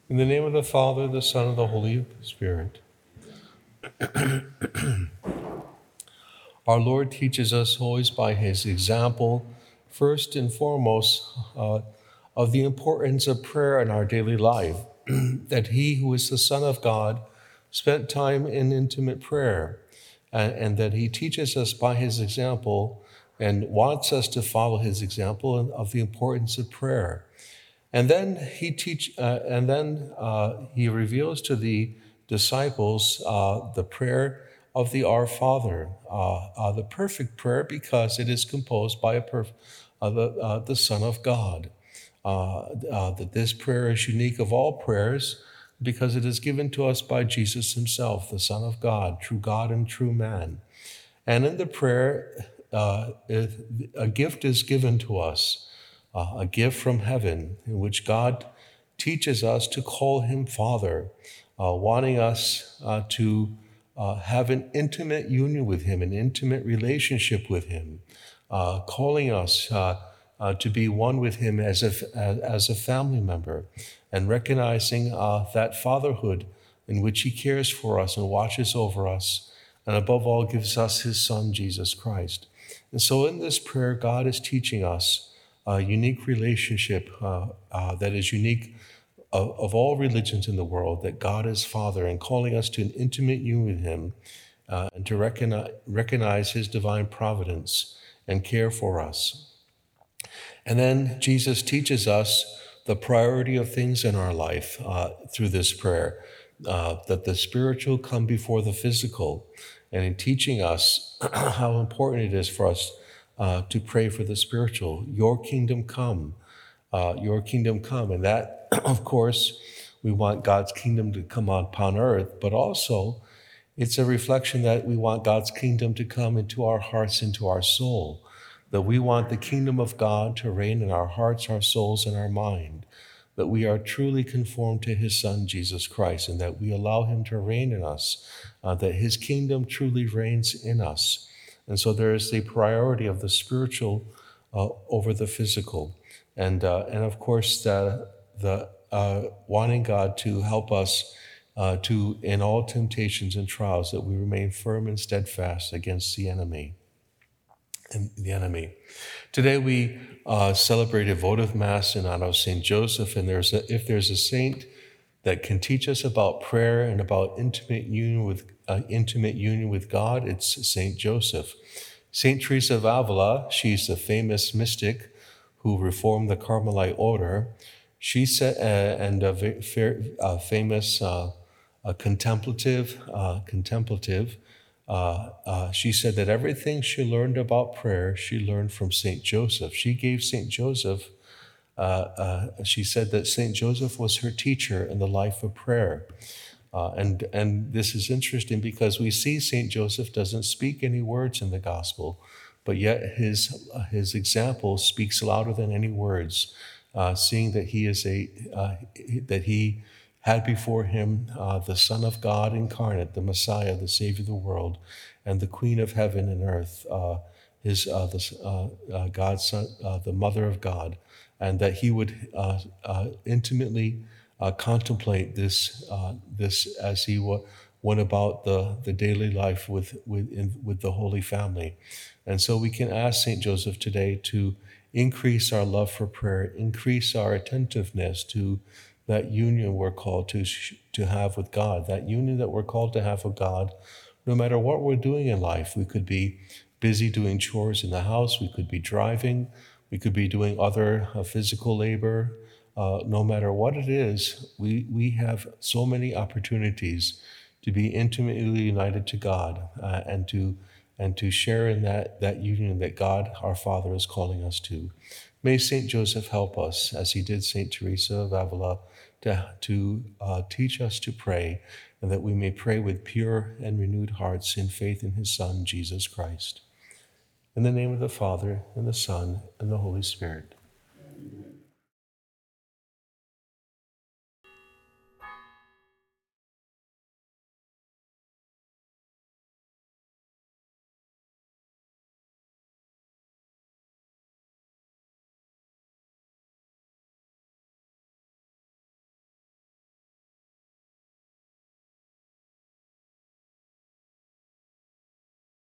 In the name of the Father, the Son, and the Holy Spirit. Our Lord teaches us always by his example, first and foremost, of the importance of prayer in our daily life, that he who is the Son of God spent time in intimate prayer, and that he teaches us by his example and wants us to follow his example of the importance of prayer. And then he reveals to the disciples the prayer of the Our Father, the perfect prayer because it is composed by the Son of God. That this prayer is unique of all prayers because it is given to us by Jesus himself, the Son of God and true man. And in the prayer, a gift is given to us, a gift from heaven in which God teaches us to call him Father, wanting us to have an intimate union with him, an intimate relationship with him, calling us to be one with him as a family member, and recognizing that fatherhood in which he cares for us and watches over us, and above all gives us his Son, Jesus Christ. And so in this prayer, God is teaching us a unique relationship that is unique of all religions in the world, that God is Father, and calling us to an intimate union with him and to recognize his divine providence and care for us. And then Jesus teaches us the priority of things in our life through this prayer, that the spiritual come before the physical, and in teaching us how important it is for us to pray for the spiritual. Your kingdom come, your kingdom come. And that, of course, we want God's kingdom to come upon earth, but also it's a reflection that we want God's kingdom to come into our hearts, into our soul, that we want the kingdom of God to reign in our hearts, our souls, and our mind, that we are truly conformed to his Son, Jesus Christ, and that we allow him to reign in us, that his kingdom truly reigns in us. And so there is the priority of the spiritual over the physical. And of course, the wanting God to help us to, in all temptations and trials, that we remain firm and steadfast against the enemy. Today we celebrate a votive mass in honor of Saint Joseph, and if there's a saint that can teach us about prayer and about intimate union with God, it's Saint Joseph. Saint Teresa of Avila, she's the famous mystic who reformed the Carmelite order. She said, and a famous contemplative. She said that everything she learned about prayer, she learned from Saint Joseph. She gave Saint Joseph, she said that Saint Joseph was her teacher in the life of prayer. And this is interesting because we see Saint Joseph doesn't speak any words in the gospel, but yet his example speaks louder than any words, seeing that he had before him the Son of God incarnate, the Messiah, the Savior of the world, and the Queen of heaven and earth, God's Son, the Mother of God, and that he would intimately contemplate this as he went about the daily life with the Holy Family. And so we can ask Saint Joseph today to increase our love for prayer, increase our attentiveness to that union we're called to have with God, that union that we're called to have with God, no matter what we're doing in life. We could be busy doing chores in the house, we could be driving, we could be doing other physical labor. No matter what it is, we have so many opportunities to be intimately united to God and to share in that union that God, our Father, is calling us to. May Saint Joseph help us, as he did Saint Teresa of Avila, to teach us to pray, and that we may pray with pure and renewed hearts in faith in his Son, Jesus Christ. In the name of the Father, and the Son, and the Holy Spirit.